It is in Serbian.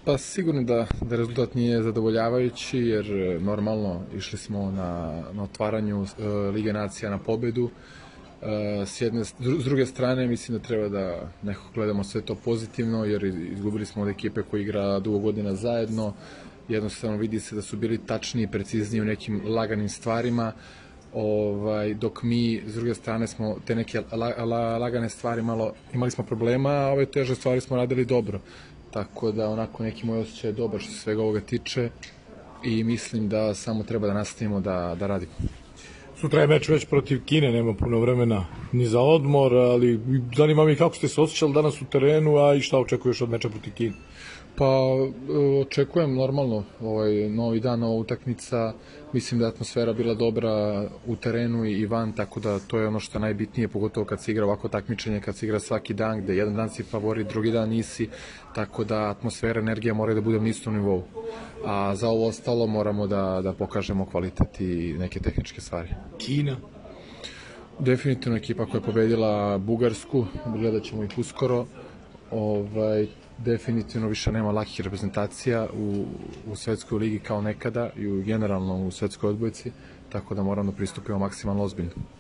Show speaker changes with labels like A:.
A: Pa sigurno da rezultat nije zadovoljavajući, jer normalno išli smo na otvaranju Lige nacija na pobedu. S druge strane, mislim da treba da nekako gledamo sve to pozitivno, jer izgubili smo od ekipe koja igra dugo godina zajedno. Jednostavno vidi se da su bili tačniji i precizniji u nekim laganim stvarima, dok mi s druge strane smo te neke lagane stvari imali smo problema, a ove teže stvari smo radili dobro. Tako da onako neki moj osjećaj je dobar što se svega ovoga tiče i mislim da samo treba da nastavimo da radimo.
B: Sutra je meč već protiv Kine, nema puno vremena ni za odmor, ali zanima me kako ste se osjećali danas u terenu, a i šta očekuješ od meča protiv Kine?
A: Pa očekujem normalno novi dan, nova utakmica, mislim da je atmosfera bila dobra u terenu i van, tako da to je ono što je najbitnije, pogotovo kad se igra ovako takmičenje, kad se igra svaki dan, gde jedan dan si favorit, drugi dan nisi, tako da atmosfera, energija moraju da bude na istom nivou. A za ovo ostalo moramo da pokažemo kvalitet i neke tehničke stvari.
B: Kina?
A: Definitivno ekipa koja je pobedila Bugarsku, gledat ćemo ih uskoro. Definitivno više nema lakih reprezentacija u svetskoj ligi kao nekada i generalno u svetskoj odbojci, tako da moramo da pristupimo maksimalno ozbiljno.